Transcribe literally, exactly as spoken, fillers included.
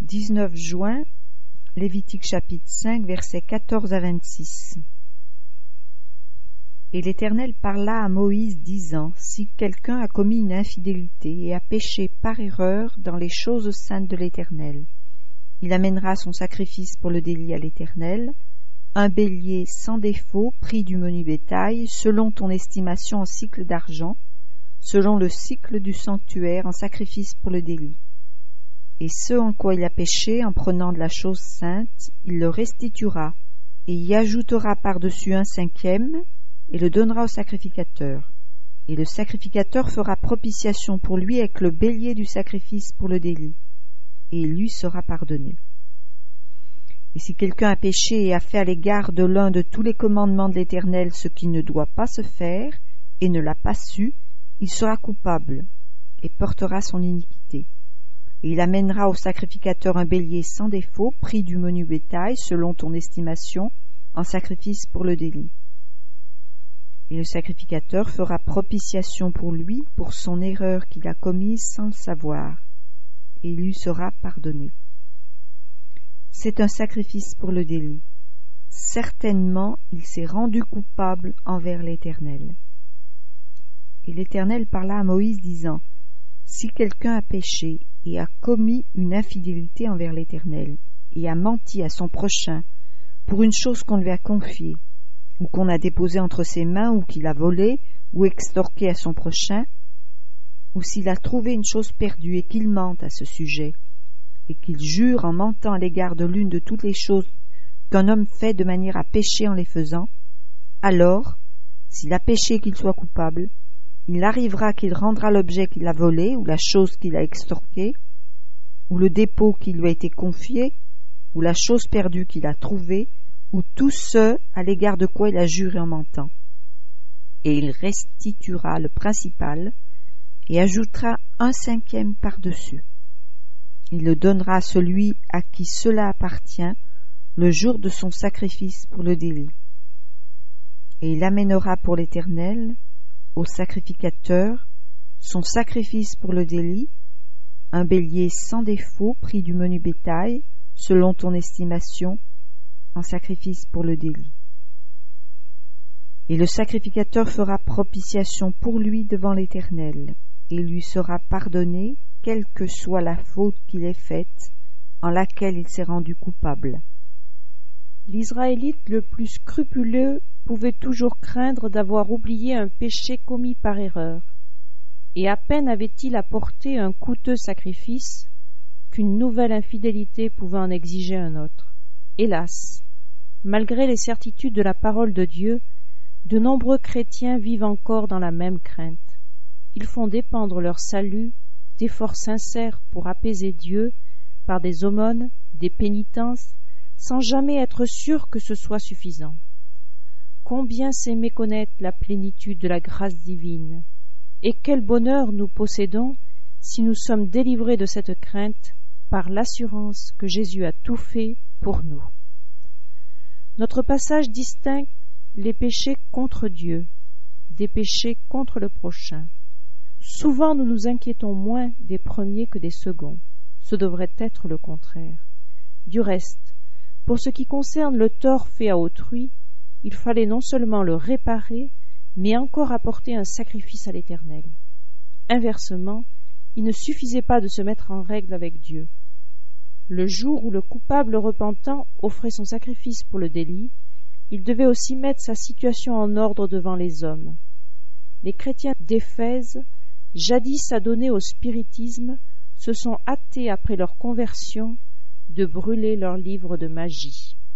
dix-neuf juin, Lévitique chapitre cinq, versets quatorze à vingt-six. Et l'Éternel parla à Moïse, disant, si quelqu'un a commis une infidélité et a péché par erreur dans les choses saintes de l'Éternel, il amènera son sacrifice pour le délit à l'Éternel, un bélier sans défaut, pris du menu bétail, selon ton estimation en cycle d'argent, selon le cycle du sanctuaire en sacrifice pour le délit. Et ce en quoi il a péché, en prenant de la chose sainte, il le restituera, et y ajoutera par-dessus un cinquième, et le donnera au sacrificateur. Et le sacrificateur fera propitiation pour lui avec le bélier du sacrifice pour le délit, et il lui sera pardonné. Et si quelqu'un a péché et a fait à l'égard de l'un de tous les commandements de l'Éternel ce qui ne doit pas se faire, et ne l'a pas su, il sera coupable, et portera son iniquité. Et il amènera au sacrificateur un bélier sans défaut, pris du menu bétail, selon ton estimation, en sacrifice pour le délit. Et le sacrificateur fera propitiation pour lui, pour son erreur qu'il a commise sans le savoir, et il lui sera pardonné. C'est un sacrifice pour le délit. Certainement, il s'est rendu coupable envers l'Éternel. Et l'Éternel parla à Moïse, disant, si quelqu'un a péché et a commis une infidélité envers l'Éternel, et a menti à son prochain pour une chose qu'on lui a confiée, ou qu'on a déposée entre ses mains, ou qu'il a volé, ou extorqué à son prochain, ou s'il a trouvé une chose perdue et qu'il mente à ce sujet, et qu'il jure en mentant à l'égard de l'une de toutes les choses qu'un homme fait de manière à pécher en les faisant, alors, s'il a péché qu'il soit coupable, il arrivera qu'il rendra l'objet qu'il a volé, ou la chose qu'il a extorquée, ou le dépôt qui lui a été confié, ou la chose perdue qu'il a trouvée, ou tout ce à l'égard de quoi il a juré en mentant. Et il restituera le principal, et ajoutera un cinquième par-dessus. Il le donnera à celui à qui cela appartient le jour de son sacrifice pour le délit. Et il amènera pour l'Éternel, au sacrificateur, son sacrifice pour le délit, un bélier sans défaut, pris du menu bétail, selon ton estimation, en sacrifice pour le délit. Et le sacrificateur fera propitiation pour lui devant l'Éternel, et il lui sera pardonné, quelle que soit la faute qu'il ait faite, en laquelle il s'est rendu coupable. L'Israélite le plus scrupuleux pouvait toujours craindre d'avoir oublié un péché commis par erreur, et à peine avait-il apporté un coûteux sacrifice qu'une nouvelle infidélité pouvait en exiger un autre. Hélas, malgré les certitudes de la parole de Dieu, de nombreux chrétiens vivent encore dans la même crainte. Ils font dépendre leur salut d'efforts sincères pour apaiser Dieu par des aumônes, des pénitences, sans jamais être sûrs que ce soit suffisant. Combien c'est méconnaître la plénitude de la grâce divine, et quel bonheur nous possédons si nous sommes délivrés de cette crainte par l'assurance que Jésus a tout fait pour nous. Notre passage distingue les péchés contre Dieu des péchés contre le prochain. Souvent nous nous inquiétons moins des premiers que des seconds. Ce devrait être le contraire. Du reste, pour ce qui concerne le tort fait à autrui, il fallait non seulement le réparer, mais encore apporter un sacrifice à l'Éternel. Inversement, il ne suffisait pas de se mettre en règle avec Dieu. Le jour où le coupable repentant offrait son sacrifice pour le délit, il devait aussi mettre sa situation en ordre devant les hommes. Les chrétiens d'Éphèse, jadis adonnés au spiritisme, se sont hâtés après leur conversion de brûler leurs livres de magie.